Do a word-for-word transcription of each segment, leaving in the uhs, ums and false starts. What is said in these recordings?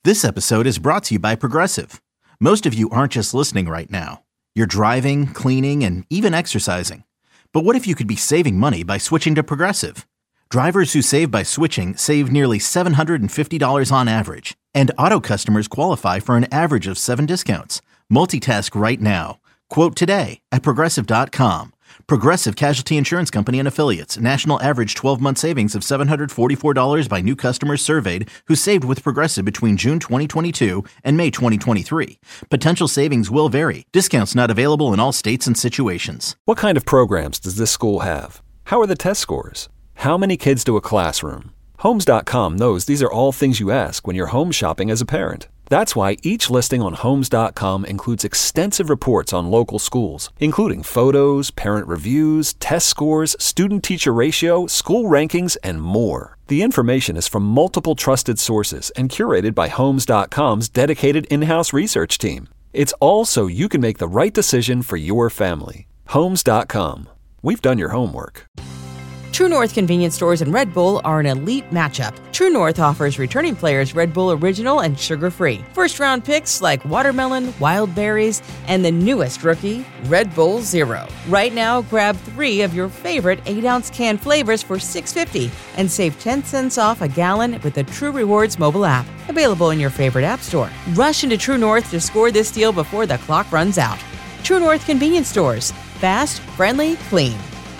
This episode is brought to you by Progressive. Most of you aren't just listening right now. You're driving, cleaning, and even exercising. But what if you could be saving money by switching to Progressive? Drivers who save by switching save nearly seven hundred fifty dollars on average. And auto customers qualify for an average of seven discounts. Multitask right now. Quote today at Progressive dot com. Progressive Casualty Insurance Company and Affiliates. National average twelve-month savings of seven hundred forty-four dollars by new customers surveyed who saved with Progressive between June twenty twenty-two and May twenty twenty-three. Potential savings will vary. Discounts not available in all states and situations. What kind of programs does this school have? How are the test scores? How many kids do a classroom? Homes dot com knows these are all things you ask when you're home shopping as a parent. That's why each listing on Homes dot com includes extensive reports on local schools, including photos, parent reviews, test scores, student-teacher ratio, school rankings, and more. The information is from multiple trusted sources and curated by Homes dot com's dedicated in-house research team. It's all so you can make the right decision for your family. Homes dot com. We've done your homework. True North convenience stores and Red Bull are an elite matchup. True North offers returning players Red Bull Original and sugar-free. First-round picks like watermelon, wild berries, and the newest rookie, Red Bull Zero. Right now, grab three of your favorite eight-ounce can flavors for six dollars and fifty cents and save ten cents off a gallon with the True Rewards mobile app. Available in your favorite app store. Rush into True North to score this deal before the clock runs out. True North convenience stores. Fast, friendly, clean.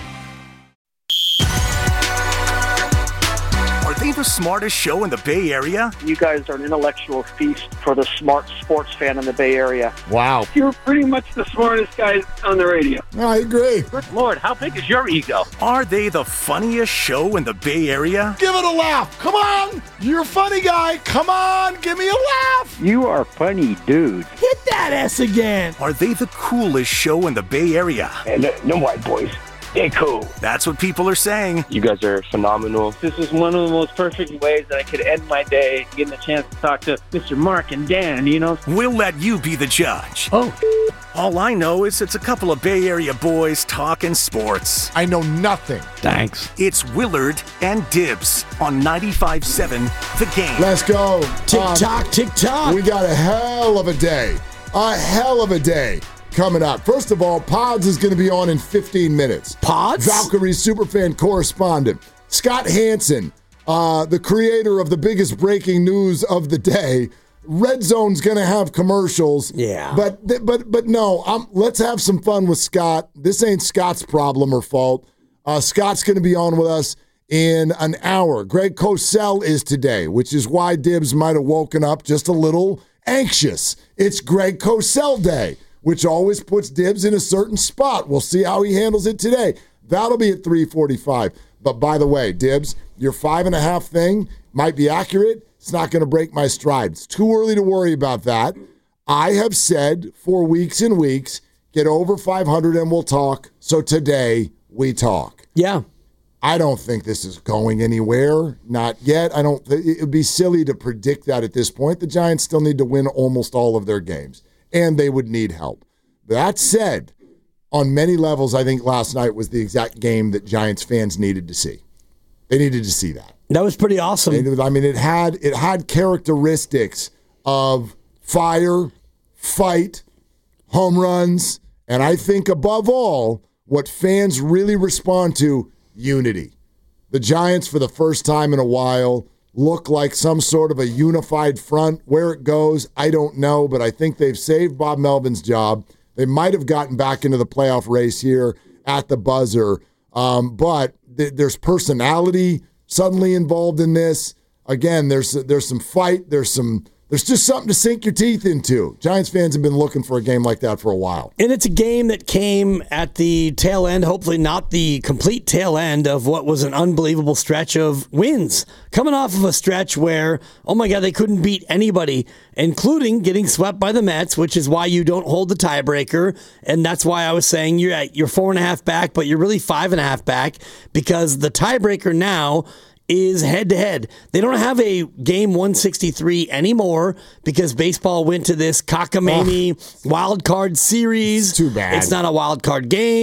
Are they the smartest show in the Bay Area? You guys are an intellectual feast for the smart sports fan in the Bay Area. Wow. You're pretty much the smartest guys on the radio. I agree. Good Lord, how big is your ego? Are they the funniest show in the Bay Area? Give it a laugh. Come on. You're a funny guy. Come on. Give me a laugh. You are funny, dude. Hit that S again. Are they the coolest show in the Bay Area? And no, no white boys. They're cool. That's what people are saying. You guys are phenomenal. This is one of the most perfect ways that I could end my day, getting a chance to talk to Mister Mark and Dan, you know? We'll let you be the judge. Oh. All I know is it's a couple of Bay Area boys talking sports. I know nothing. Thanks. It's Willard and Dibs on ninety-five point seven The Game. Let's go. Tick-tock, um, tick-tock. We got a hell of a day. A hell of a day coming up. First of all, Pods is going to be on in fifteen minutes. Pods? Valkyrie superfan correspondent. Scott Hansen, uh, the creator of the biggest breaking news of the day. Red Zone's going to have commercials. Yeah. But but but no, um, let's have some fun with Scott. This ain't Scott's problem or fault. Uh, Scott's going to be on with us in an hour. Greg Cosell is today, which is why Dibs might have woken up just a little anxious. It's Greg Cosell Day, which always puts Dibs in a certain spot. We'll see how he handles it today. That'll be at three forty-five. But by the way, Dibs, your five and a half thing might be accurate. It's not going to break my stride. It's too early to worry about that. I have said for weeks and weeks, get over five hundred and we'll talk. So today, we talk. Yeah. I don't think this is going anywhere. Not yet. I don't. It would be silly to predict that at this point. The Giants still need to win almost all of their games, and they would need help. That said, on many levels, I think last night was the exact game that Giants fans needed to see. They needed to see that. That was pretty awesome. I mean, it had it had characteristics of fire, fight, home runs, and I think above all, what fans really respond to, unity. The Giants, for the first time in a while, look like some sort of a unified front. Where it goes, I don't know, but I think they've saved Bob Melvin's job. They might have gotten back into the playoff race here at the buzzer, um, but th- there's personality suddenly involved in this. Again, there's there's some fight. There's some there's just something to sink your teeth into. Giants fans have been looking for a game like that for a while. And it's a game that came at the tail end, hopefully not the complete tail end of what was an unbelievable stretch of wins. Coming off of a stretch where, oh my God, they couldn't beat anybody, including getting swept by the Mets, which is why you don't hold the tiebreaker. And that's why I was saying you're at, you're four and a half back, but you're really five and a half back, because the tiebreaker now is head-to-head. They don't have a game one sixty-three anymore because baseball went to this cockamamie oh. wild card series. It's too bad. It's not a wild card game.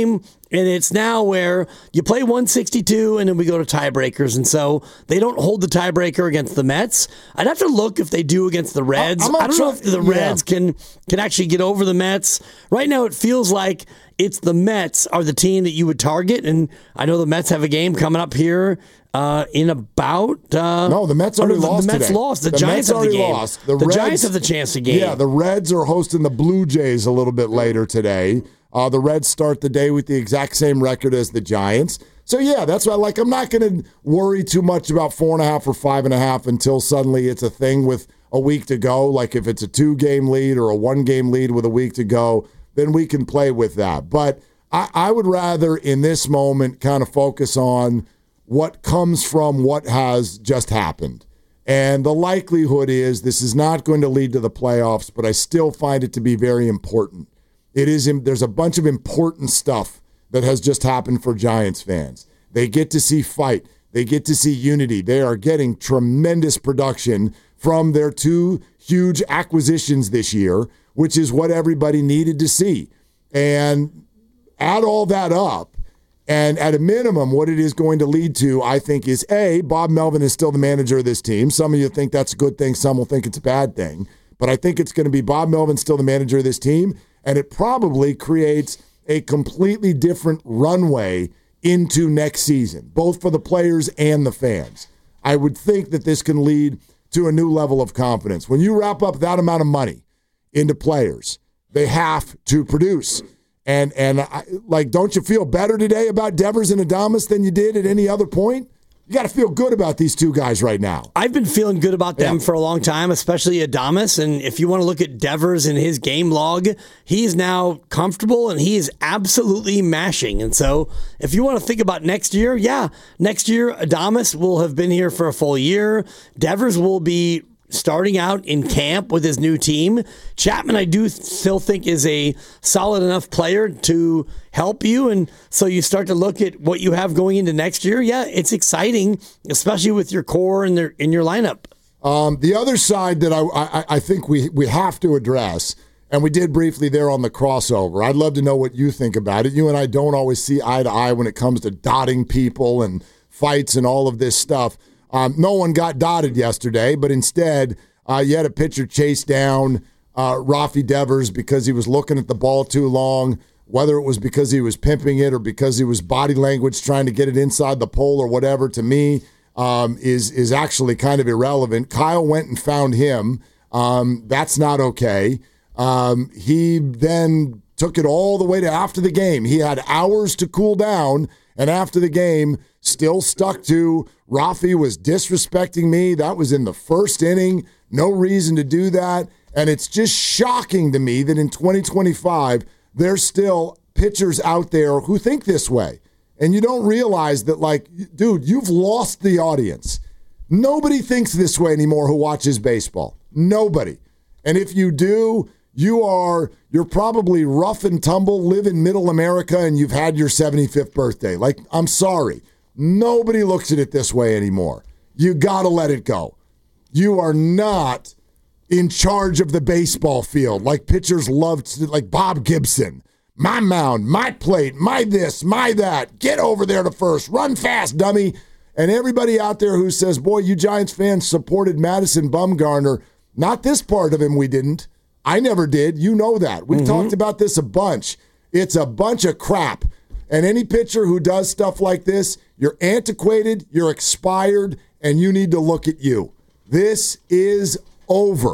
And it's now where you play one sixty-two and then we go to tiebreakers. And so they don't hold the tiebreaker against the Mets. I'd have to look if they do against the Reds. I don't know if the Reds yeah. can, can actually get over the Mets. Right now it feels like it's the Mets are the team that you would target. And I know the Mets have a game coming up here uh, in about... Uh, no, the Mets already the, lost The Mets today. lost. The, the Giants Mets have the game. Lost. The, the Reds, Giants have the chance to game. Yeah, the Reds are hosting the Blue Jays a little bit later today. Uh, the Reds start the day with the exact same record as the Giants. So, yeah, that's why like, I'm not going to worry too much about four and a half or five and a half until suddenly it's a thing with a week to go. Like if it's a two-game lead or a one-game lead with a week to go, then we can play with that. But I, I would rather in this moment kind of focus on what comes from what has just happened. And the likelihood is this is not going to lead to the playoffs, but I still find it to be very important. It is. There's a bunch of important stuff that has just happened for Giants fans. They get to see fight. They get to see unity. They are getting tremendous production from their two huge acquisitions this year, which is what everybody needed to see. And add all that up, and at a minimum, what it is going to lead to, I think, is A, Bob Melvin is still the manager of this team. Some of you think that's a good thing. Some will think it's a bad thing. But I think it's going to be Bob Melvin still the manager of this team. And it probably creates a completely different runway into next season, both for the players and the fans. I would think that this can lead to a new level of confidence. When you wrap up that amount of money into players, they have to produce. And, and I, like, don't you feel better today about Devers and Adames than you did at any other point? You got to feel good about these two guys right now. I've been feeling good about them yeah. for a long time, especially Adames. And if you want to look at Devers and his game log, he's now comfortable and he is absolutely mashing. And so if you want to think about next year, yeah, next year Adames will have been here for a full year. Devers will be starting out in camp with his new team. Chapman, I do still think, is a solid enough player to help you. And so you start to look at what you have going into next year. Yeah, it's exciting, especially with your core and their in your lineup. Um, the other side that I, I, I think we, we have to address, and we did briefly there on the crossover. I'd love to know what you think about it. You and I don't always see eye to eye when it comes to dotting people and fights and all of this stuff. Um, no one got dotted yesterday, but instead uh, you had a pitcher chase down uh, Rafi Devers because he was looking at the ball too long, whether it was because he was pimping it or because he was body language trying to get it inside the pole or whatever, to me, um, is, is actually kind of irrelevant. Kyle went and found him. Um, that's not okay. Um, he then took it all the way to after the game. He had hours to cool down, and after the game, still stuck to Rafi was disrespecting me. That was in the first inning. No reason to do that. And it's just shocking to me that in twenty twenty-five, there's still pitchers out there who think this way. And you don't realize that, like, dude, you've lost the audience. Nobody thinks this way anymore who watches baseball. Nobody. And if you do, you are, you're probably rough and tumble, live in middle America, and you've had your seventy-fifth birthday. Like, I'm sorry. Nobody looks at it this way anymore. You got to let it go. You are not in charge of the baseball field like pitchers love to, like Bob Gibson. My mound, my plate, my this, my that. Get over there to first. Run fast, dummy. And everybody out there who says, boy, you Giants fans supported Madison Bumgarner. Not this part of him we didn't. I never did. You know that. We've mm-hmm. talked about this a bunch. It's a bunch of crap. And any pitcher who does stuff like this, you're antiquated, you're expired, and you need to look at you. This is over.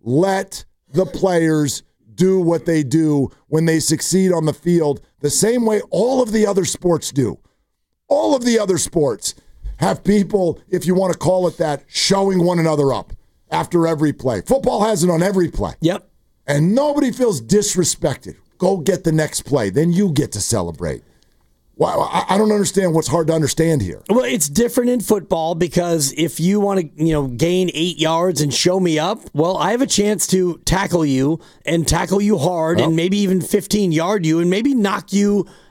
Let the players do what they do when they succeed on the field the same way all of the other sports do. All of the other sports have people, if you want to call it that, showing one another up after every play. Football has it on every play. Yep. And nobody feels disrespected. Go get the next play. Then you get to celebrate. Well, I don't understand what's hard to understand here. Well, it's different in football because if you want to, you know, gain eight yards and show me up, well, I have a chance to tackle you and tackle you hard well, and maybe even fifteen-yard you and maybe knock you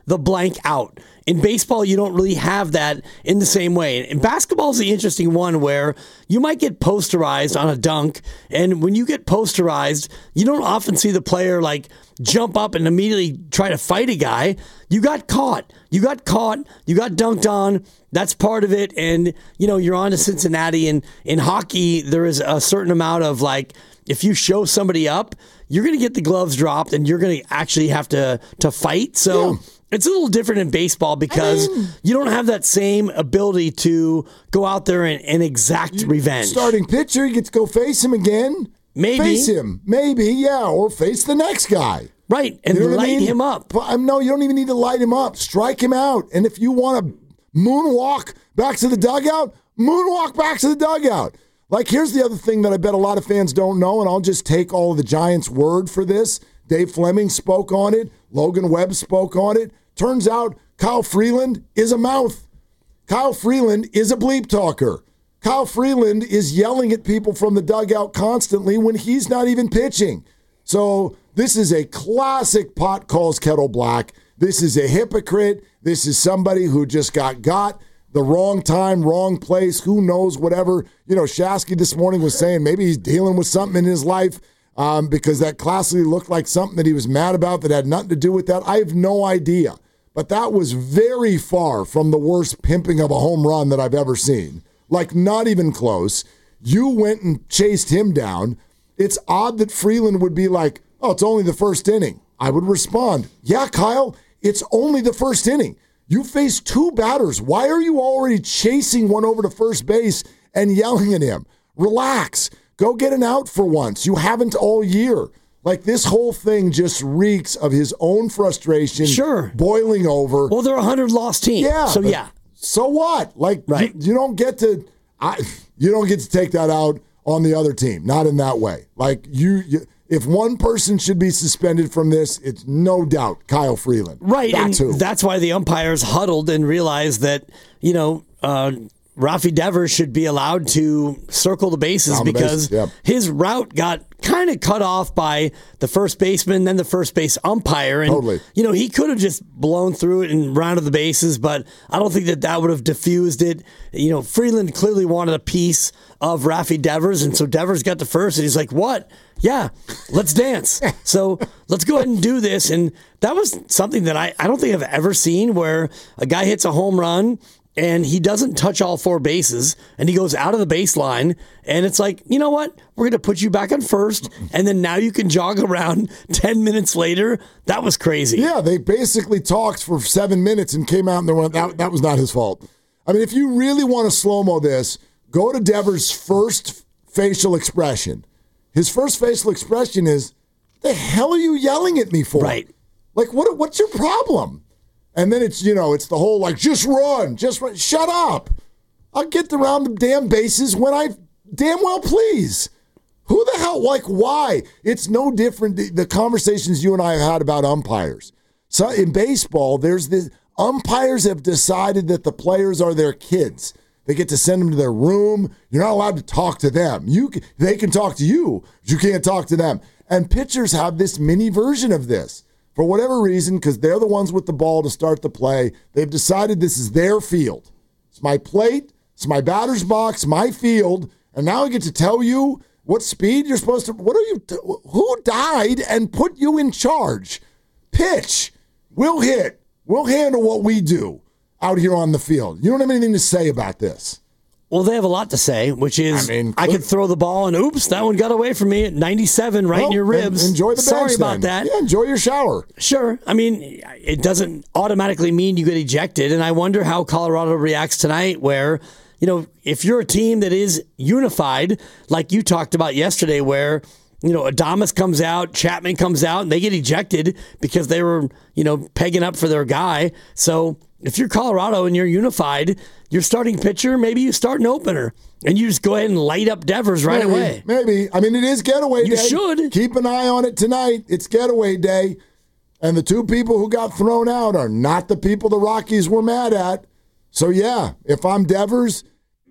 the blank out. In baseball, you don't really have that in the same way. And basketball is the interesting one where you might get posterized on a dunk, and when you get posterized, you don't often see the player like jump up and immediately try to fight a guy. You got caught. You got caught. You got dunked on. That's part of it. And, you know, you're on to Cincinnati. And in hockey, there is a certain amount of like, if you show somebody up, you're going to get the gloves dropped and you're going to actually have to, to fight. So... Yeah. It's a little different in baseball because I mean, you don't have that same ability to go out there and, and exact revenge. Starting pitcher, you get to go face him again. Maybe. Face him. Maybe, yeah. Or face the next guy. Right. And you know light I mean? him up. But, um, no, you don't even need to light him up. Strike him out. And if you want to moonwalk back to the dugout, moonwalk back to the dugout. Like, here's the other thing that I bet a lot of fans don't know, and I'll just take all of the Giants' word for this. Dave Fleming spoke on it. Logan Webb spoke on it. Turns out Kyle Freeland is a mouth. Kyle Freeland is a bleep talker. Kyle Freeland is yelling at people from the dugout constantly when he's not even pitching. So this is a classic pot calls kettle black. This is a hypocrite. This is somebody who just got got the wrong time, wrong place, who knows, whatever. You know, Shasky this morning was saying maybe he's dealing with something in his life. Um, because that classically looked like something that he was mad about that had nothing to do with that. I have no idea. But that was very far from the worst pimping of a home run that I've ever seen. Like, not even close. You went and chased him down. It's odd that Freeland would be like, oh, it's only the first inning. I would respond, yeah, Kyle, it's only the first inning. You faced two batters. Why are you already chasing one over to first base and yelling at him? Relax. Go get an out for once. You haven't all year. Like, this whole thing just reeks of his own frustration sure. boiling over. Well, they're a hundred-loss team. Yeah. So, yeah. So what? Like, right. you, you don't get to I, you don't get to take that out on the other team. Not in that way. Like, you, you if one person should be suspended from this, it's no doubt Kyle Freeland. Right. That's and who. That's why the umpires huddled and realized that, you know, uh, Rafi Devers should be allowed to circle the bases Down the because base, yep. his route got kind of cut off by the first baseman, then the first base umpire. And, totally. you know, he could have just blown through it and rounded the bases, but I don't think that that would have diffused it. You know, Freeland clearly wanted a piece of Rafi Devers, and so Devers got the first, and he's like, what? Yeah, let's dance. So let's go ahead and do this. And that was something that I, I don't think I've ever seen where a guy hits a home run and he doesn't touch all four bases, and he goes out of the baseline, and it's like, you know what? We're going to put you back on first, and then now you can jog around ten minutes later. That was crazy. Yeah, they basically talked for seven minutes and came out and they went, that, that was not his fault. I mean, if you really want to slow-mo this, go to Devers' first facial expression. His first facial expression is, the hell are you yelling at me for? Right. Like, what? what's your problem? And then it's, you know, it's the whole, like, just run, just run. Shut up. I'll get around the damn bases when I damn well please. Who the hell, like, why? It's no different, the, the conversations you and I have had about umpires. So in baseball, there's this, umpires have decided that the players are their kids. They get to send them to their room. You're not allowed to talk to them. You, They can talk to you, but you can't talk to them. And pitchers have this mini version of this. For whatever reason, because they're the ones with the ball to start the play, they've decided this is their field. It's my plate, it's my batter's box, my field, and now I get to tell you what speed you're supposed to, what are you, who died and put you in charge? Pitch. We'll hit. We'll handle what we do out here on the field. You don't have anything to say about this. Well, they have a lot to say, which is I, mean, I could throw the ball and oops, that one got away from me at ninety-seven right well, in your ribs. Enjoy the bench Sorry about then. that. Yeah, enjoy your shower. Sure. I mean, it doesn't automatically mean you get ejected, and I wonder how Colorado reacts tonight where, you know, if you're a team that is unified, like you talked about yesterday where, you know, Adames comes out, Chapman comes out, and they get ejected because they were, you know, pegging up for their guy. So if you're Colorado and you're unified, your starting pitcher, maybe you start an opener and you just go ahead and light up Devers right maybe, away. Maybe. I mean, it is getaway you day. You should. Keep an eye on it tonight. It's getaway day. And the two people who got thrown out are not the people the Rockies were mad at. So, yeah, if I'm Devers,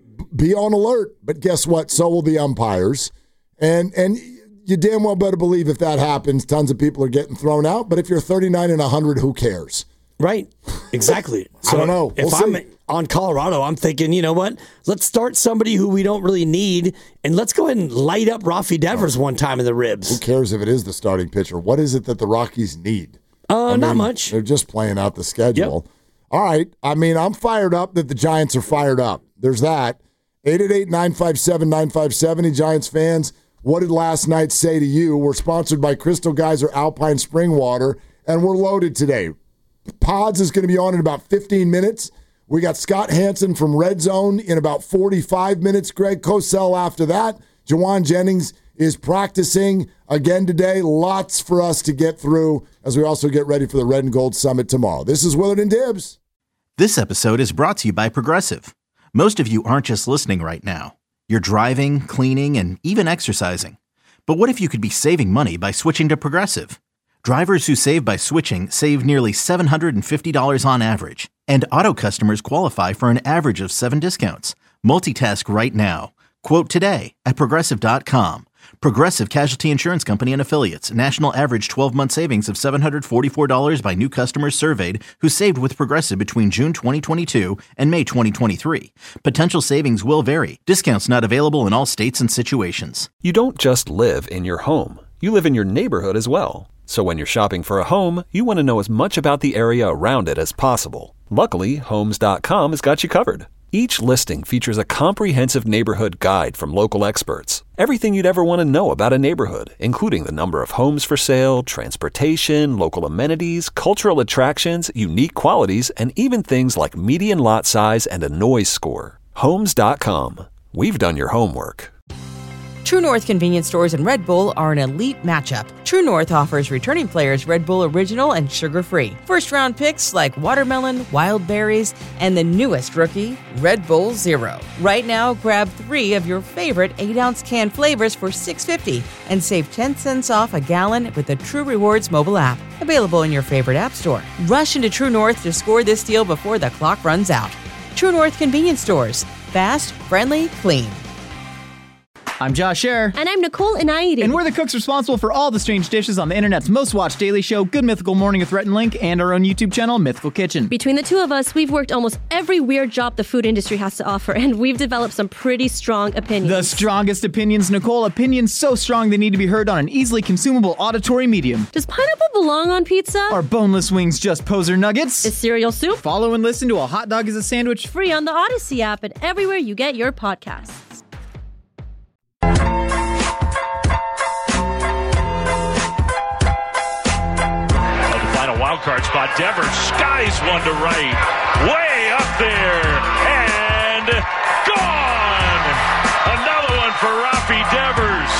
be on alert. But guess what? So will the umpires. And and you damn well better believe if that happens, tons of people are getting thrown out. But if you're thirty-nine and one hundred, who cares? Right. Exactly. So I don't know. If We'll I'm see. on Colorado, I'm thinking, you know what? Let's start somebody who we don't really need, and let's go ahead and light up Rafi Devers one time in the ribs. Who cares if it is the starting pitcher? What is it that the Rockies need? Uh, I not mean, much. They're just playing out the schedule. Yep. All right. I mean, I'm fired up that the Giants are fired up. There's that. eight eight eight, nine five seven, nine five seven zero. Giants fans, what did last night say to you? We're sponsored by Crystal Geyser Alpine Spring Water, and we're loaded today. Pods is going to be on in about fifteen minutes. We got Scott Hansen from Red Zone in about forty-five minutes. Greg Cosell after that. Jawan Jennings is practicing again today. Lots for us to get through as we also get ready for the Red and Gold Summit tomorrow. This is Willard and Dibbs. This episode is brought to you by Progressive. Most of you aren't just listening right now. You're driving, cleaning, and even exercising. But what if you could be saving money by switching to Progressive? Drivers who save by switching save nearly seven hundred fifty dollars on average. And auto customers qualify for an average of seven discounts. Multitask right now. Quote today at Progressive dot com. Progressive Casualty Insurance Company and Affiliates. National average twelve-month savings of seven hundred forty-four dollars by new customers surveyed who saved with Progressive between June twenty twenty-two and May twenty twenty-three. Potential savings will vary. Discounts not available in all states and situations. You don't just live in your home. You live in your neighborhood as well. So when you're shopping for a home, you want to know as much about the area around it as possible. Luckily, Homes dot com has got you covered. Each listing features a comprehensive neighborhood guide from local experts. Everything you'd ever want to know about a neighborhood, including the number of homes for sale, transportation, local amenities, cultural attractions, unique qualities, and even things like median lot size and a noise score. Homes dot com. We've done your homework. True North convenience stores and Red Bull are an elite matchup. True North offers returning players Red Bull Original and sugar-free. First-round picks like watermelon, wild berries, and the newest rookie, Red Bull Zero. Right now, grab three of your favorite eight-ounce can flavors for six dollars and fifty cents and save ten cents off a gallon with the True Rewards mobile app. Available in your favorite app store. Rush into True North to score this deal before the clock runs out. True North convenience stores. Fast, friendly, clean. I'm Josh Scherer. And I'm Nicole Inaidi. And we're the cooks responsible for all the strange dishes on the internet's most watched daily show, Good Mythical Morning with Rhett and Link, and our own YouTube channel, Mythical Kitchen. Between the two of us, we've worked almost every weird job the food industry has to offer, and we've developed some pretty strong opinions. The strongest opinions, Nicole. Opinions so strong they need to be heard on an easily consumable auditory medium. Does pineapple belong on pizza? Are boneless wings just poser nuggets? Is cereal soup? Follow and listen to A Hot Dog is a Sandwich. Free on the Odyssey app and everywhere you get your podcasts. Wild card spot. Devers skies one to right. Way up there. And gone. Another one for Rafi Devers.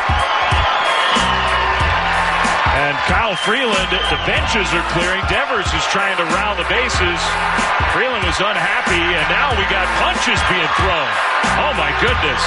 And Kyle Freeland, the benches are clearing. Devers is trying to round the bases. Freeland was unhappy, and now we got punches being thrown. Oh, my goodness.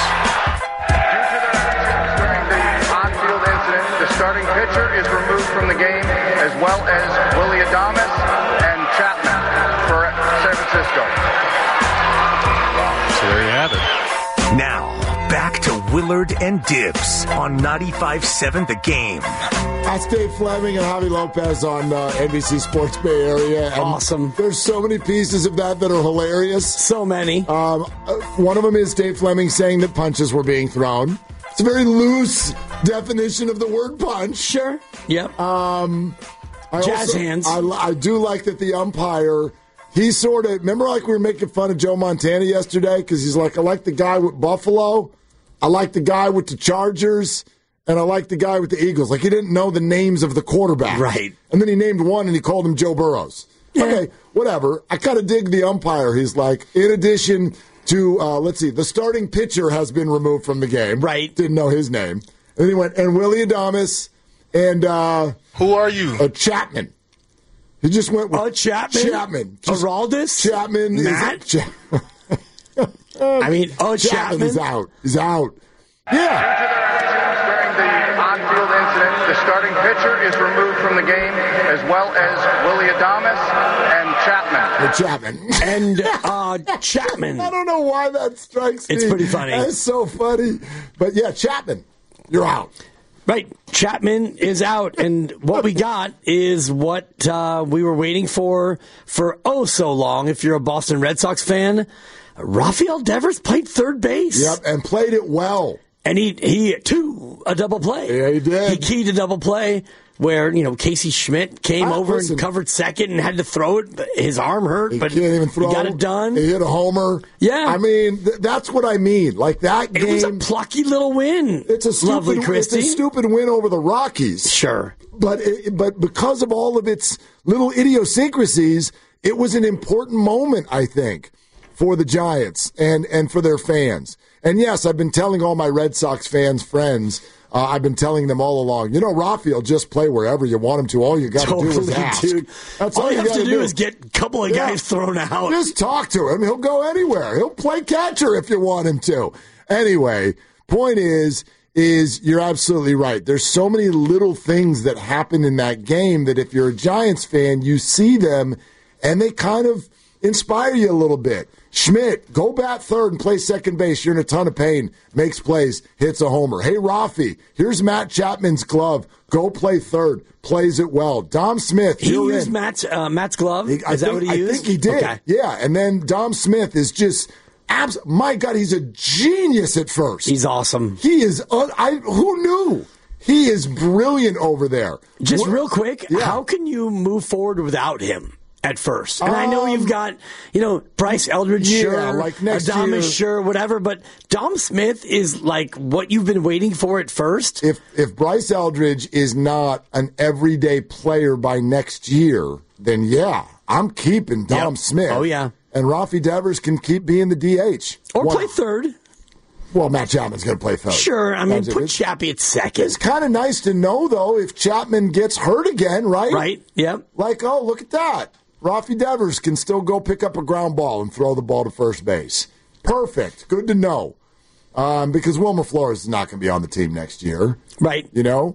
The starting pitcher is removed from the game, as well as Willie Adames and Chapman for San Francisco. Wow, so there you have it. Now, back to Willard and Dibbs on ninety-five point seven The Game. That's Dave Fleming and Javi Lopez on uh, N B C Sports Bay Area. And awesome. There's so many pieces of that that are hilarious. So many. Um, uh, one of them is Dave Fleming saying that punches were being thrown. It's a very loose definition of the word punch. Sure. Yep. Um, I Jazz also, hands. I, I do like that the umpire, he sort of, remember like we were making fun of Joe Montana yesterday? Because he's like, I like the guy with Buffalo, I like the guy with the Chargers, and I like the guy with the Eagles. Like he didn't know the names of the quarterback. Right. And then he named one and he called him Joe Burrows. Yeah. Okay, whatever. I kind of dig the umpire. He's like, in addition to, uh, let's see, the starting pitcher has been removed from the game. Right. Didn't know his name. And then he went, and Willie Adames and uh, who are you? Uh, Chapman. He just went with uh, Chapman. Chapman. Just, Araldis. Chapman. Matt. Is Cha- I mean, oh, Chapman. Chapman. He's out. He's out. Yeah. During the on-field incident, the starting pitcher is removed from the game, as well as Willie Adames and Chapman. And Chapman. And uh, Chapman. I don't know why that strikes me. It's pretty funny. That's so funny. But yeah, Chapman, you're out. Right. Chapman is out, and what we got is what uh, we were waiting for for oh so long. If you're a Boston Red Sox fan, Rafael Devers played third base. Yep, and played it well. And he, he to a double play. Yeah, he did. He keyed a double play where, you know, Casey Schmidt came Ah, over listen. and covered second and had to throw it. But his arm hurt, He but can't even throw. he got it done. He hit a homer. Yeah. I mean, th- that's what I mean. Like that game. It was a plucky little win. It's a stupid, Lovely Christie. It's a stupid win over the Rockies. Sure. But it, but because of all of its little idiosyncrasies, it was an important moment, I think, for the Giants and, and for their fans. And yes, I've been telling all my Red Sox fans, friends, uh, I've been telling them all along, you know, Rafi will just play wherever you want him to. All you got to Totally, do is ask. dude. That's all, all, you have gotta to do, is get a couple of Yeah. guys thrown out. Just talk to him. He'll go anywhere. He'll play catcher if you want him to. Anyway, point is, is you're absolutely right. There's so many little things that happen in that game that if you're a Giants fan, you see them and they kind of inspire you a little bit. Schmidt, go bat third and play second base. You're in a ton of pain. Makes plays, hits a homer. Hey, Rafi, here's Matt Chapman's glove. Go play third. Plays it well. Dom Smith, He you're used in. Matt's, uh, Matt's glove? He- Is I that think, what he I used? think he did. Okay. Yeah, and then Dom Smith is just abs- my God, he's a genius at first. He's awesome. He is. Uh, I who knew? He is brilliant over there. Just What- real quick, Yeah. how can you move forward without him at first? And I know Um, you've got, you know, Bryce Eldridge, Yeah, sure, like next Adames, year. sure, whatever, but Dom Smith is like what you've been waiting for at first. If if Bryce Eldridge is not an everyday player by next year, then yeah, I'm keeping Dom Yep. Smith. Oh, yeah. And Rafi Devers can keep being the D H. Or Well- play third. Well, Matt Chapman's going to play third. Sure, I mean, That's it. put It's- Chappie at second. It's kind of nice to know, though, if Chapman gets hurt again, right? Right, yep. Like, oh, look at that. Rafi Devers can still go pick up a ground ball and throw the ball to first base. Perfect. Good to know. Um, because Wilmer Flores is not going to be on the team next year. Right. You know?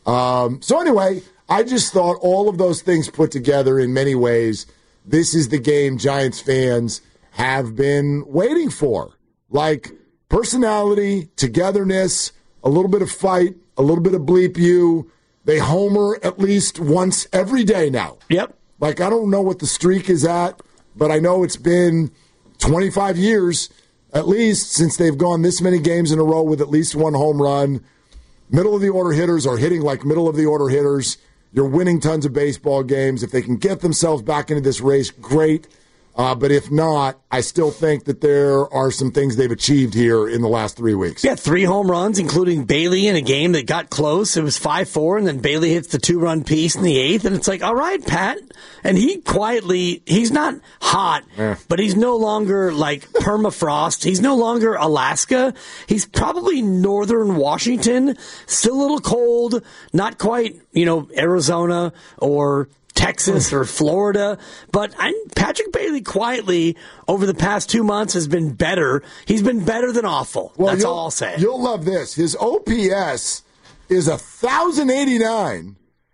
Um, so anyway, I just thought all of those things put together in many ways, this is the game Giants fans have been waiting for. Like personality, togetherness, a little bit of fight, a little bit of bleep you. They homer at least once every day now. Yep. Like, I don't know what the streak is at, but I know it's been twenty-five years at least since they've gone this many games in a row with at least one home run. Middle of the order hitters are hitting like middle of the order hitters. You're winning tons of baseball games. If they can get themselves back into this race, great. Uh, but if not, I still think that there are some things they've achieved here in the last three weeks. Yeah, three home runs, including Bailey in a game that got close. It was five four, and then Bailey hits the two-run piece in the eighth, and it's like, all right, Pat. And he quietly, he's not hot, Eh. but he's no longer like permafrost. He's no longer Alaska. He's probably northern Washington, still a little cold, not quite, you know, Arizona or Texas or Florida, but I'm, Patrick Bailey quietly over the past two months has been better. He's been better than awful. Well, That's you'll- all I'll say. You'll love this. His O P S is one thousand eighty-nine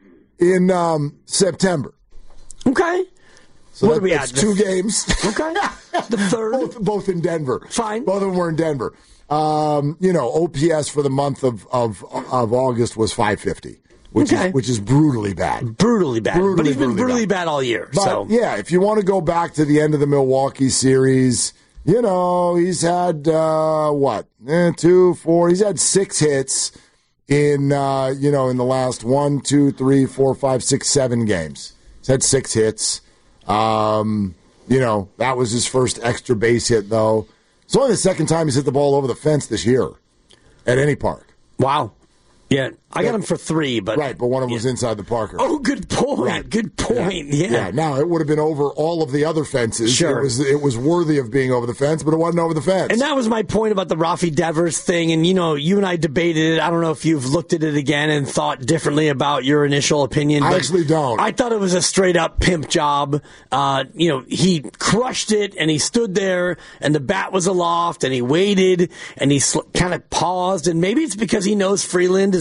in um, September. Okay. So What that, are we that's at? two games. Okay. The third. both, both in Denver. Fine. Both of them were in Denver. Um, you know, O P S for the month of, of, of August was five fifty. Which Okay. is which is brutally bad. Brutally bad. Brutally, but he's been brutally brutally bad. bad. all year. But so yeah, if you want to go back to the end of the Milwaukee series, you know, he's had uh, what? Eh, two, four, he's had six hits in uh, you know, in the last one, two, three, four, five, six, seven games. He's had six hits. Um, you know, that was his first extra base hit though. It's only the second time he's hit the ball over the fence this year at any park. wow. Yeah, I got him for three, but Right, but one of them was inside the Parker. oh, good point. Right. Good point. Yeah. Yeah. Now it would have been over all of the other fences. Sure. It was it was worthy of being over the fence, but it wasn't over the fence. And that was my point about the Rafi Devers thing. And, you know, you and I debated it. I don't know if you've looked at it again and thought differently about your initial opinion. I but actually don't. I thought it was a straight up pimp job. Uh, you know, he crushed it and he stood there and the bat was aloft and he waited and he sl- kind of paused. And maybe it's because he knows Freeland is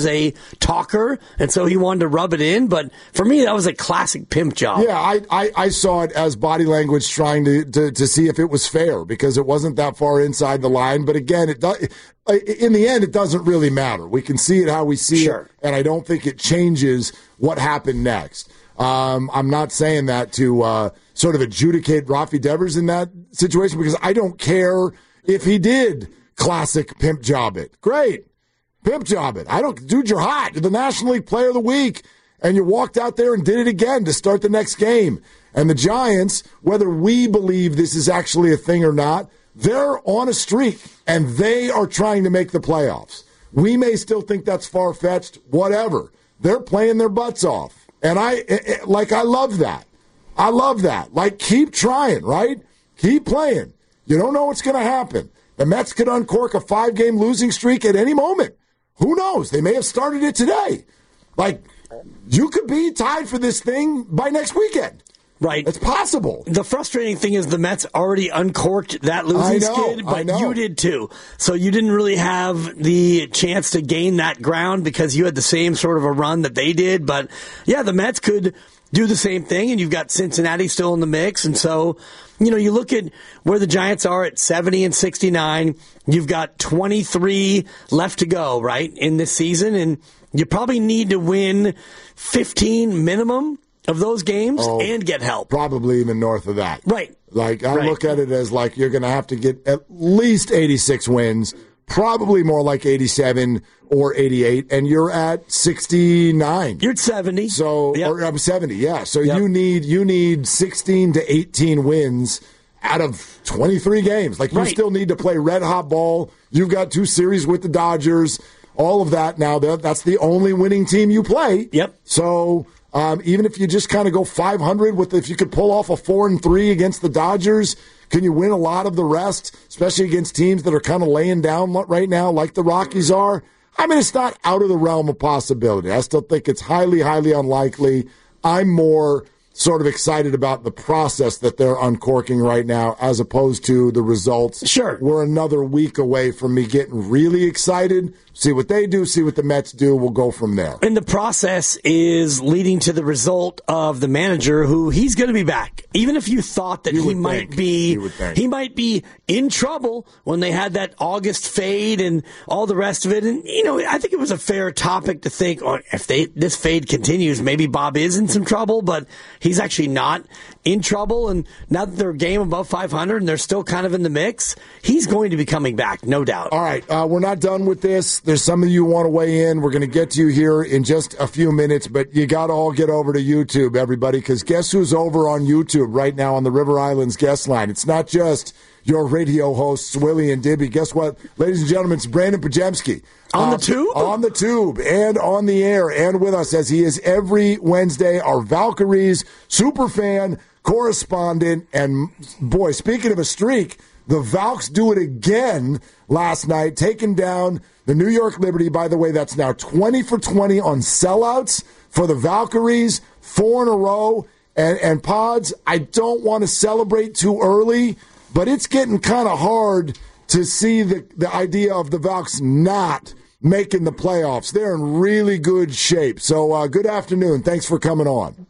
was a talker, and so he wanted to rub it in. But for me, that was a classic pimp job. Yeah, I, I, I saw it as body language trying to, to, to see if it was fair because it wasn't that far inside the line. But again, it does, in the end, it doesn't really matter. We can see it how we see sure. it, and I don't think it changes what happened next. Um, I'm not saying that to uh, sort of adjudicate Rafi Devers in that situation because I don't care if he did classic pimp job it. Great. Pimp job it. I don't, dude, you're hot. You're the National League Player of the Week. And you walked out there and did it again to start the next game. And the Giants, whether we believe this is actually a thing or not, they're on a streak and they are trying to make the playoffs. We may still think that's far-fetched, whatever. They're playing their butts off. And I, it, like, I love that. I love that. Like, keep trying, right? Keep playing. You don't know what's going to happen. The Mets could uncork a five-game losing streak at any moment. Who knows? They may have started it today. Like, you could be tied for this thing by next weekend. Right. It's possible. The frustrating thing is the Mets already uncorked that losing I know, skid, I but know. you did too. So you didn't really have the chance to gain that ground because you had the same sort of a run that they did. But, yeah, the Mets could do the same thing, and you've got Cincinnati still in the mix. And so, you know, you look at where the Giants are at seventy and sixty-nine. You've got twenty-three left to go, right, in this season. And you probably need to win fifteen minimum of those games oh, and get help. Probably even north of that. Right. Like, I right. look at it as like you're going to have to get at least eighty-six wins, probably more like eighty-seven or eighty-eight, and you're at sixty-nine. You're at seventy. So, yep. or I'm seventy, yeah. So yep. you need you need sixteen to eighteen wins out of twenty-three games. Like, you right. still need to play red-hot ball. You've got two series with the Dodgers, all of that. Now, that's the only winning team you play. Yep. So Um, even if you just kind of go five hundred with, if you could pull off a four and three against the Dodgers, can you win a lot of the rest, especially against teams that are kind of laying down right now, like the Rockies are? I mean, it's not out of the realm of possibility. I still think it's highly, highly unlikely. I'm more sort of excited about the process that they're uncorking right now as opposed to the results. Sure. We're another week away from me getting really excited. See what they do, see what the Mets do. We'll go from there. And the process is leading to the result of the manager who he's going to be back. Even if you thought that You he would might think. be You would think. he might be in trouble when they had that August fade and all the rest of it. And, you know, I think it was a fair topic to think, oh, if they this fade continues, maybe Bob is in some trouble, but he's actually not in trouble. And now that they're a game above five hundred and they're still kind of in the mix, he's going to be coming back, no doubt. All right, uh, we're not done with this. There's some of you who want to weigh in. We're going to get to you here in just a few minutes, but you got to all get over to YouTube, everybody, because guess who's over on YouTube right now on the River Islands guest line? It's not just your radio hosts, Willie and Dibby. Guess what? Ladies and gentlemen, it's Brandon Pajemski. On uh, the tube? On the tube and on the air and with us as he is every Wednesday, our Valkyries superfan correspondent. And, boy, speaking of a streak, the Valks do it again last night, taking down the New York Liberty. By the way, that's now twenty for twenty on sellouts for the Valkyries, four in a row. And, and Pods, I don't want to celebrate too early, but it's getting kind of hard to see the, the idea of the Valks not making the playoffs. They're in really good shape. So uh, good afternoon. Thanks for coming on.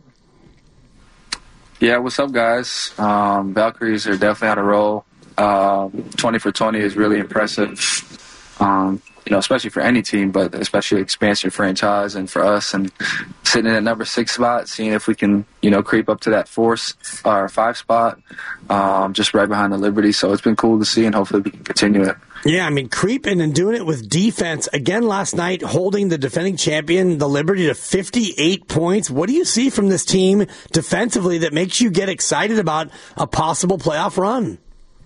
Yeah, what's up, guys? Um, Valkyries are definitely on a roll. Um, twenty for twenty is really impressive, um, you know, especially for any team, but especially expansion franchise and for us. And sitting in at number six spot, seeing if we can, you know, creep up to that four or five spot, um, just right behind the Liberty. So it's been cool to see, and hopefully we can continue it. Yeah, I mean, creeping and doing it with defense. Again last night, holding the defending champion, the Liberty, to fifty-eight points. What do you see from this team defensively that makes you get excited about a possible playoff run?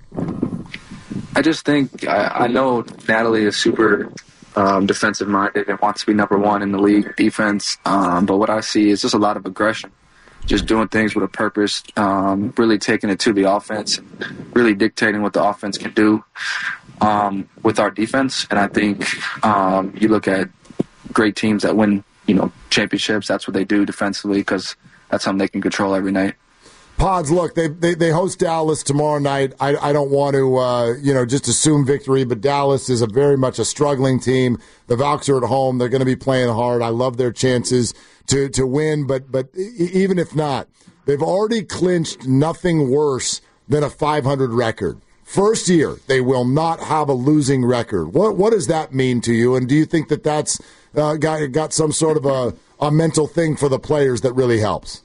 I just think, I, I know Natalie is super um, defensive-minded and wants to be number one in the league defense, um, but what I see is just a lot of aggression, just doing things with a purpose, um, really taking it to the offense, and really dictating what the offense can do um, with our defense. And I think um, you look at great teams that win, you know, championships, that's what they do defensively because that's something they can control every night. Pods, look, they, they they host Dallas tomorrow night. I, I don't want to, uh, you know, just assume victory, but Dallas is a very much a struggling team. The Valks are at home. They're going to be playing hard. I love their chances to, to win, but but even if not, they've already clinched nothing worse than a five hundred record. First year, they will not have a losing record. What what does that mean to you? And do you think that that's uh, got, got some sort of a, a mental thing for the players that really helps?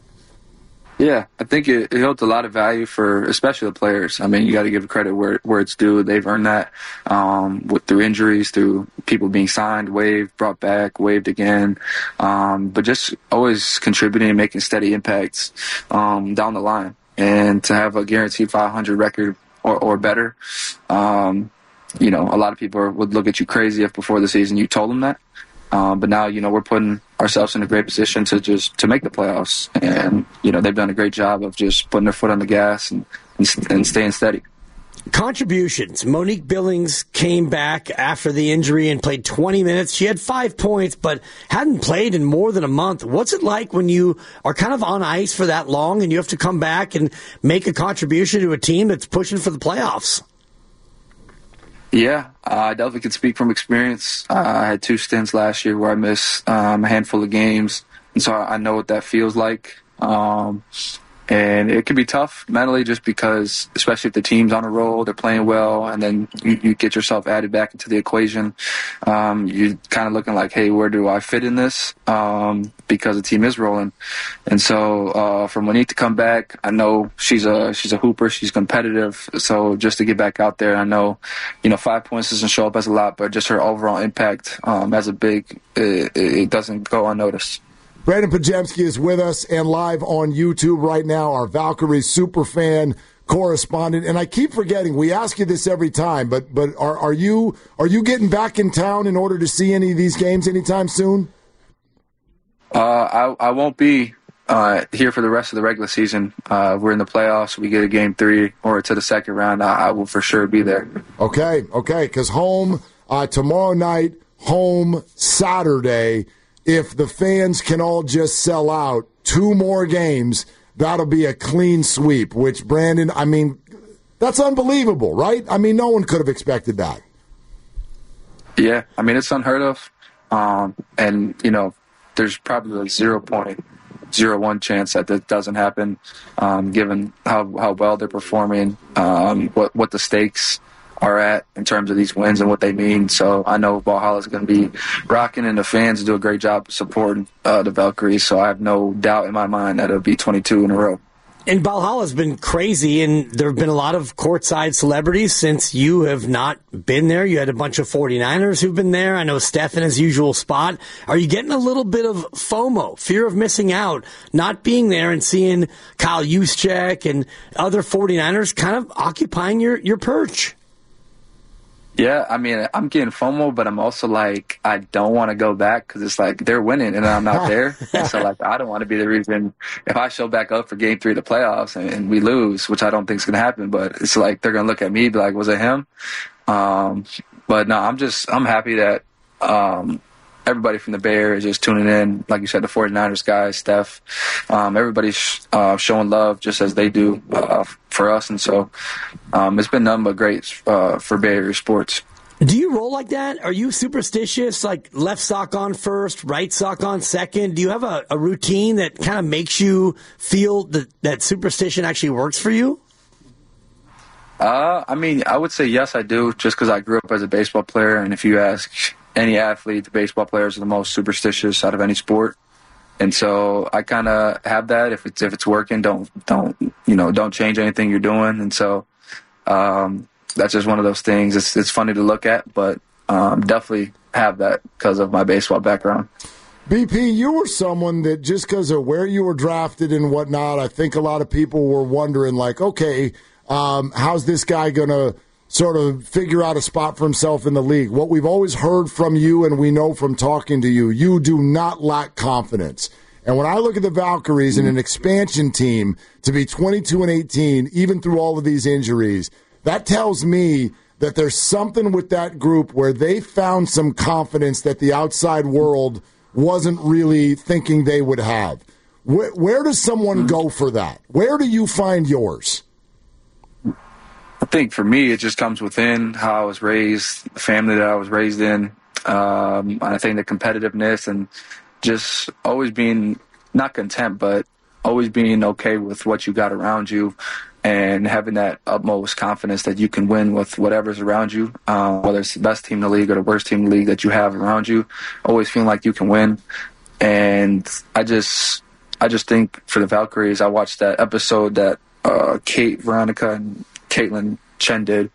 Yeah, I think it, it holds a lot of value for especially the players. I mean, you got to give credit where where it's due. They've earned that um, with through injuries, through people being signed, waived, brought back, waived again, um, but just always contributing and making steady impacts um, down the line. And to have a guaranteed five hundred record or, or better, um, you know, a lot of people would look at you crazy if before the season you told them that. Um, but now, you know, we're putting ourselves in a great position to just to make the playoffs. And, you know, they've done a great job of just putting their foot on the gas and, and, and staying steady. Contributions. Monique Billings came back after the injury and played twenty minutes. She had five points, but hadn't played in more than a month. What's it like when you are kind of on ice for that long and you have to come back and make a contribution to a team that's pushing for the playoffs? Yeah, uh, I definitely can speak from experience. Uh, I had two stints last year where I missed um, a handful of games, and so I know what that feels like. Um, and it can be tough mentally just because, especially if the team's on a roll, they're playing well, and then you, you get yourself added back into the equation. Um, you're kind of looking like, hey, where do I fit in this? Um, because the team is rolling. And so uh, for Monique to come back, I know she's a she's a hooper. She's competitive. So just to get back out there, I know, you know, five points doesn't show up as a lot, but just her overall impact um, as a big, it, it doesn't go unnoticed. Brandon Podziemski is with us and live on YouTube right now, our Valkyries superfan correspondent. And I keep forgetting, we ask you this every time, but but are, are you are you getting back in town in order to see any of these games anytime soon? Uh, I, I won't be uh, here for the rest of the regular season. Uh, we're in the playoffs. We get a game three or to the second round. I, I will for sure be there. Okay, okay, because home uh, tomorrow night, home Saturday. If the fans can all just sell out two more games, that'll be a clean sweep, which, Brandon, I mean, that's unbelievable, right? I mean, no one could have expected that. Yeah, I mean, it's unheard of. Um, and, you know, there's probably a zero point zero one chance that that doesn't happen, um, given how, how well they're performing, um, what, what the stakes are at in terms of these wins and what they mean. So I know Valhalla is going to be rocking, and the fans do a great job supporting uh, the Valkyries. So I have no doubt in my mind that it'll be twenty-two in a row. And Valhalla's been crazy, and there have been a lot of courtside celebrities since you have not been there. You had a bunch of forty-niners who've been there. I know Steph in his usual spot. Are you getting a little bit of FOMO, fear of missing out, not being there and seeing Kyle Juszczyk and other forty-niners kind of occupying your, your perch? Yeah, I mean, I'm getting FOMO, but I'm also like, I don't want to go back because it's like they're winning and I'm not there. And so, like, I don't want to be the reason if I show back up for game three of the playoffs and, and we lose, which I don't think is going to happen. But it's like they're going to look at me and be like, was it him? Um, but no, I'm just I'm happy that um, everybody from the Bay Area is just tuning in. Like you said, the forty-niners guys, Steph, um, everybody's uh, showing love just as they do uh, for us. And so um, it's been nothing but great uh, for Bay Area sports. Do you roll like that? Are you superstitious, like left sock on first, right sock on second? Do you have a, a routine that kind of makes you feel that, that superstition actually works for you? Uh, I mean, I would say yes, I do, just because I grew up as a baseball player. And if you ask any athlete, the baseball players are the most superstitious out of any sport. And so I kind of have that. If it's if it's working, don't don't you know don't change anything you're doing. And so um, that's just one of those things. It's it's funny to look at, but um, definitely have that because of my baseball background. B P, you were someone that just because of where you were drafted and whatnot, I think a lot of people were wondering, like, okay, um, how's this guy going to sort of figure out a spot for himself in the league? What we've always heard from you and we know from talking to you, you do not lack confidence. And when I look at the Valkyries and an expansion team to be twenty-two and eighteen, even through all of these injuries, that tells me that there's something with that group where they found some confidence that the outside world wasn't really thinking they would have. Where, where does someone go for that? Where do you find yours? I think for me, it just comes within how I was raised, the family that I was raised in. Um, and I think the competitiveness and just always being not content, but always being okay with what you got around you and having that utmost confidence that you can win with whatever's around you, um, whether it's the best team in the league or the worst team in the league that you have around you, always feeling like you can win. And I just, I just think for the Valkyries, I watched that episode that uh, Kate, Veronica, and Caitlin Chen did.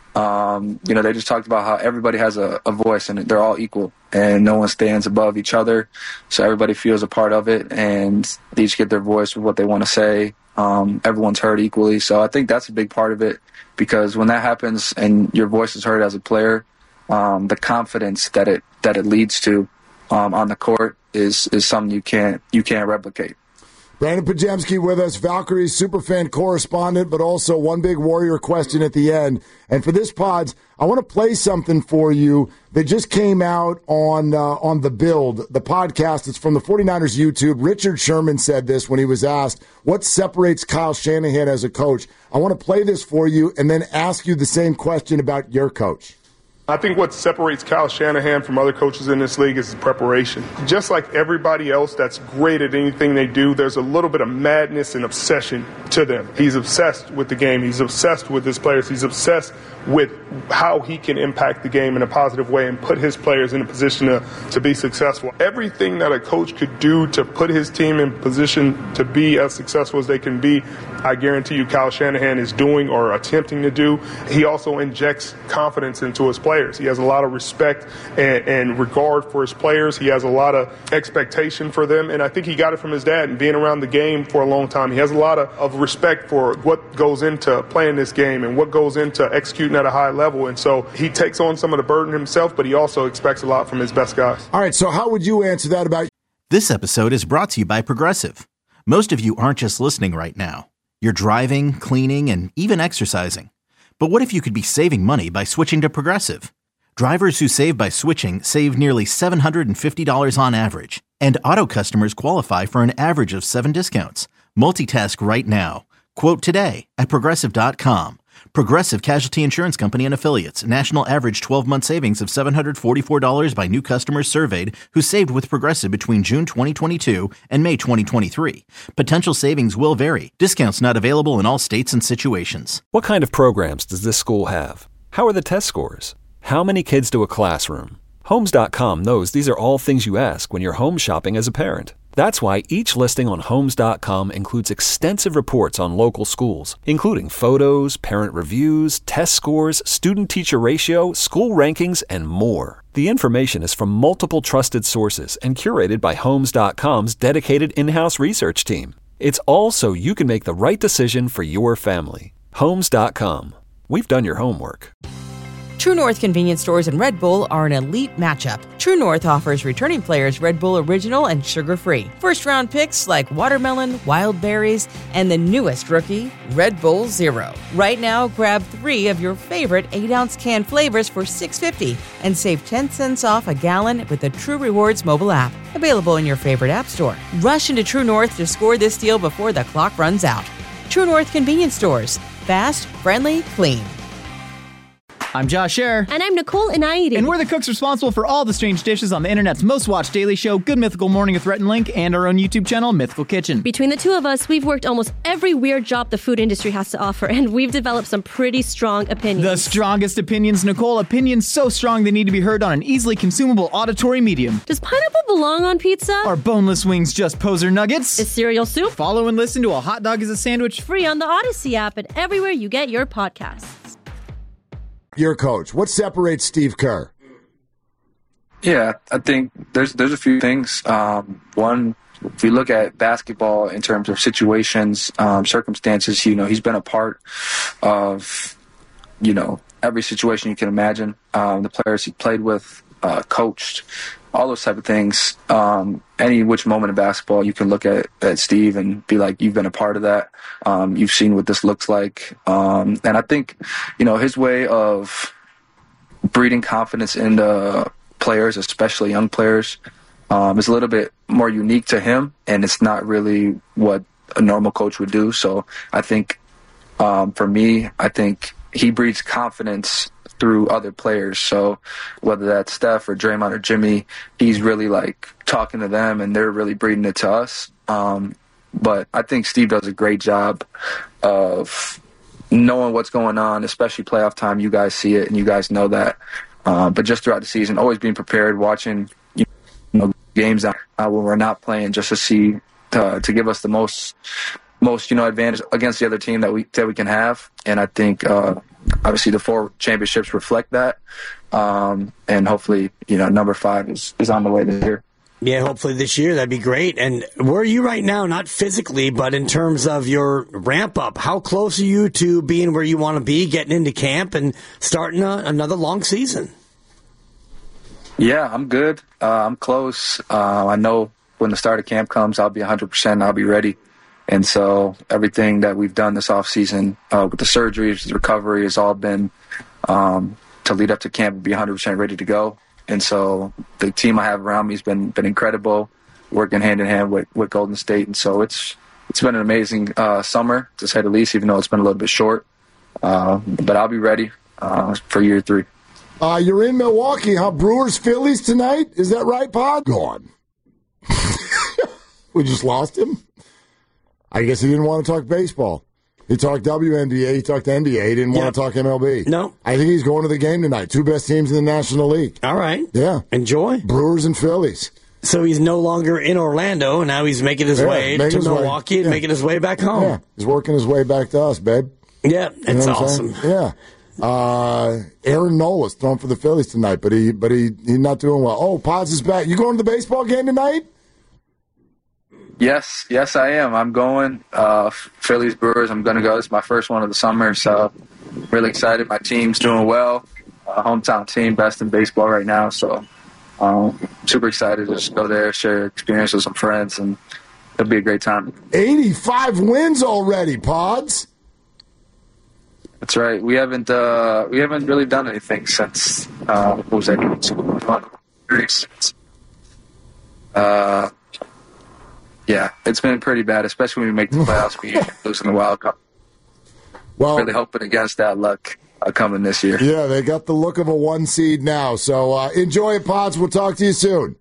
Um, you know, they just talked about how everybody has a, a voice and they're all equal and no one stands above each other. So everybody feels a part of it and they each get their voice with what they want to say. Um, everyone's heard equally. So I think that's a big part of it, because when that happens and your voice is heard as a player, um, the confidence that it, that it leads to, um, on the court is, is something you can't, you can't replicate. Brandon Podziemski with us, Valkyries superfan correspondent, but also one big Warrior question at the end. And for this pods, I want to play something for you that just came out on uh, on The Build, the podcast. It's from the 49ers YouTube. Richard Sherman said this when he was asked, what separates Kyle Shanahan as a coach? I want to play this for you and then ask you the same question about your coach. I think what separates Kyle Shanahan from other coaches in this league is his preparation. Just like everybody else that's great at anything they do, there's a little bit of madness and obsession to them. He's obsessed with the game. He's obsessed with his players. He's obsessed with how he can impact the game in a positive way and put his players in a position to, to be successful. Everything that a coach could do to put his team in position to be as successful as they can be, I guarantee you Kyle Shanahan is doing or attempting to do. He also injects confidence into his players. He has a lot of respect and, and regard for his players. He has a lot of expectation for them, and I think he got it from his dad and being around the game for a long time. He has a lot of, of respect for what goes into playing this game and what goes into executing at a high level, and so he takes on some of the burden himself, but he also expects a lot from his best guys. All right, so how would you answer that about... This episode is brought to you by Progressive. Most of you aren't just listening right now. You're driving, cleaning, and even exercising. But what if you could be saving money by switching to Progressive? Drivers who save by switching save nearly seven hundred fifty dollars on average, and auto customers qualify for an average of seven discounts. Multitask right now. Quote today at Progressive dot com. Progressive Casualty Insurance Company and Affiliates. National average twelve-month savings of seven hundred forty-four dollars by new customers surveyed who saved with Progressive between June twenty twenty-two and May twenty twenty-three. Potential savings will vary. Discounts not available in all states and situations. What kind of programs does this school have? How are the test scores? How many kids do a classroom? Homes dot com knows these are all things you ask when you're home shopping as a parent. That's why each listing on Homes dot com includes extensive reports on local schools, including photos, parent reviews, test scores, student-teacher ratio, school rankings, and more. The information is from multiple trusted sources and curated by Homes dot com's dedicated in-house research team. It's all so you can make the right decision for your family. Homes dot com. We've done your homework. True North convenience stores and Red Bull are an elite matchup. True North offers returning players Red Bull Original and sugar-free. First-round picks like watermelon, wild berries, and the newest rookie, Red Bull Zero. Right now, grab three of your favorite eight-ounce can flavors for six dollars and fifty cents and save ten cents off a gallon with the True Rewards mobile app. Available in your favorite app store. Rush into True North to score this deal before the clock runs out. True North convenience stores. Fast, friendly, clean. I'm Josh Scherer. And I'm Nicole Inaidi. And we're the cooks responsible for all the strange dishes on the internet's most watched daily show, Good Mythical Morning with Rhett and Link, and our own YouTube channel, Mythical Kitchen. Between the two of us, we've worked almost every weird job the food industry has to offer, and we've developed some pretty strong opinions. The strongest opinions, Nicole. Opinions so strong they need to be heard on an easily consumable auditory medium. Does pineapple belong on pizza? Are boneless wings just poser nuggets? Is cereal soup? Follow and listen to A Hot Dog is a Sandwich. Free on the Odyssey app and everywhere you get your podcasts. Your coach. What separates Steve Kerr? Yeah, I think there's there's a few things. Um, one, if you look at basketball in terms of situations, um, circumstances, you know, he's been a part of, you know, every situation you can imagine. Um, the players he played with, uh, coached, all those type of things. Um, any which moment of basketball, you can look at, at Steve and be like, you've been a part of that. Um, you've seen what this looks like. Um, and I think, you know, his way of breeding confidence into players, especially young players, um, is a little bit more unique to him, and it's not really what a normal coach would do. So I think um, for me, I think he breeds confidence through other players. So whether that's Steph or Draymond or Jimmy, he's really like talking to them, and they're really breeding it to us. Um, but I think Steve does a great job of knowing what's going on, especially playoff time. You guys see it, and you guys know that. Uh, but just throughout the season, always being prepared, watching you know, games uh, when we're not playing, just to see uh, to give us the most most you know advantage against the other team that we that we can have. And I think uh, obviously the four championships reflect that. Um, and hopefully, you know, number five is, is on the way this year. Yeah, hopefully this year. That'd be great. And where are you right now? Not physically, but in terms of your ramp up. How close are you to being where you want to be, getting into camp and starting a, another long season? Yeah, I'm good. Uh, I'm close. Uh, I know when the start of camp comes, I'll be one hundred percent. I'll be ready. And so everything that we've done this offseason uh, with the surgeries, the recovery has all been um, to lead up to camp and be one hundred percent ready to go. And so the team I have around me has been been incredible, working hand in hand with, with Golden State. And so it's it's been an amazing uh, summer, to say the least, even though it's been a little bit short. Uh, but I'll be ready uh, for year three. Uh, you're in Milwaukee, huh? Brewers, Phillies tonight? Is that right, Pod? Gone. We just lost him? I guess he didn't want to talk baseball. He talked W N B A, he talked N B A, he didn't yep. want to talk M L B. No. I think he's going to the game tonight. Two best teams in the National League. All right. Yeah. Enjoy. Brewers and Phillies. So he's no longer in Orlando, and now he's making his yeah, way to his Milwaukee way. and yeah. making his way back home. Yeah. He's working his way back to us, babe. Yeah, it's you know awesome. Yeah. Uh, Aaron Nola's throwing for the Phillies tonight, but he but he he's not doing well. Oh, Pods is back. You going to the baseball game tonight? Yes, yes, I am. I'm going. Uh, Phillies Brewers. I'm going to go. It's my first one of the summer, so really excited. My team's doing well. Uh, hometown team, best in baseball right now. So um, super excited to just go there, share experience with some friends, and it'll be a great time. eighty-five wins already, Pods. That's right. We haven't uh, we haven't really done anything since uh, what was that? Uh. Yeah, it's been pretty bad, especially when we make the playoffs. We usually lose in the wild card. Well, really hoping against that luck uh, coming this year. Yeah, they got the look of a one seed now. So uh, enjoy it, Pods. We'll talk to you soon.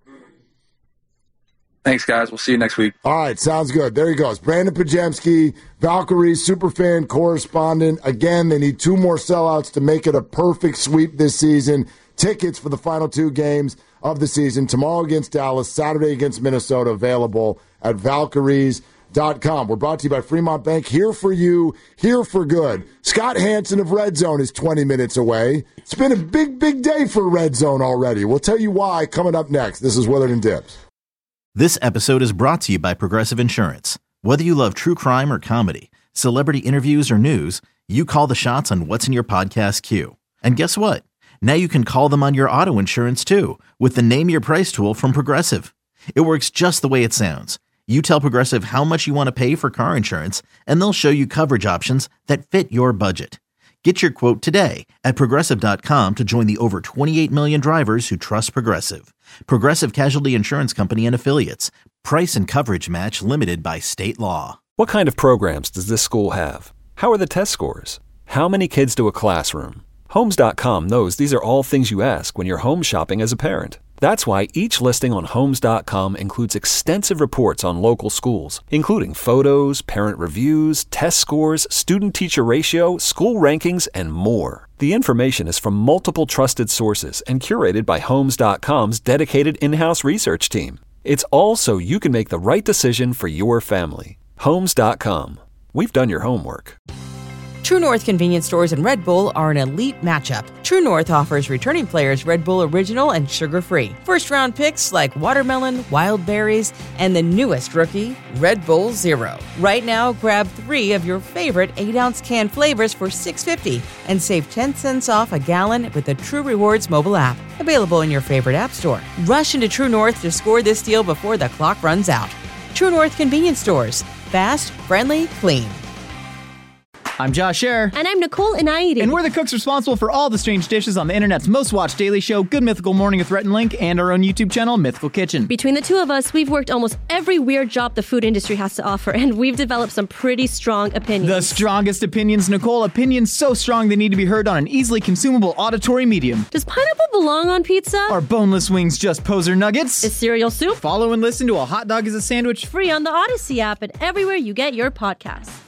Thanks, guys. We'll see you next week. All right, sounds good. There he goes. Brandon Pajemski, Valkyries superfan correspondent. Again, they need two more sellouts to make it a perfect sweep this season. Tickets for the final two games of the season, tomorrow against Dallas, Saturday against Minnesota, available at Valkyries dot com. We're brought to you by Fremont Bank, here for you, here for good. Scott Hansen of Red Zone is twenty minutes away. It's been a big, big day for Red Zone already. We'll tell you why coming up next. This is Willard and Dips. This episode is brought to you by Progressive Insurance. Whether you love true crime or comedy, celebrity interviews or news, you call the shots on what's in your podcast queue. And guess what? Now you can call them on your auto insurance too with the Name Your Price tool from Progressive. It works just the way it sounds. You tell Progressive how much you want to pay for car insurance, and they'll show you coverage options that fit your budget. Get your quote today at Progressive dot com to join the over twenty-eight million drivers who trust Progressive. Progressive Casualty Insurance Company and Affiliates. Price and coverage match limited by state law. What kind of programs does this school have? How are the test scores? How many kids do a classroom? Homes dot com knows these are all things you ask when you're home shopping as a parent. That's why each listing on Homes dot com includes extensive reports on local schools, including photos, parent reviews, test scores, student-teacher ratio, school rankings, and more. The information is from multiple trusted sources and curated by Homes dot com's dedicated in-house research team. It's all so you can make the right decision for your family. Homes dot com. We've done your homework. True North convenience stores and Red Bull are an elite matchup. True North offers returning players Red Bull Original and sugar-free. First-round picks like watermelon, wild berries, and the newest rookie, Red Bull Zero. Right now, grab three of your favorite eight-ounce can flavors for six dollars and fifty cents and save ten cents off a gallon with the True Rewards mobile app. Available in your favorite app store. Rush into True North to score this deal before the clock runs out. True North convenience stores. Fast, friendly, clean. I'm Josh Scherer. And I'm Nicole Inaidi. And we're the cooks responsible for all the strange dishes on the internet's most watched daily show, Good Mythical Morning with Rhett and Link, and our own YouTube channel, Mythical Kitchen. Between the two of us, we've worked almost every weird job the food industry has to offer, and we've developed some pretty strong opinions. The strongest opinions, Nicole. Opinions so strong they need to be heard on an easily consumable auditory medium. Does pineapple belong on pizza? Are boneless wings just poser nuggets? Is cereal soup? Follow and listen to A Hot Dog is a Sandwich. Free on the Odyssey app and everywhere you get your podcasts.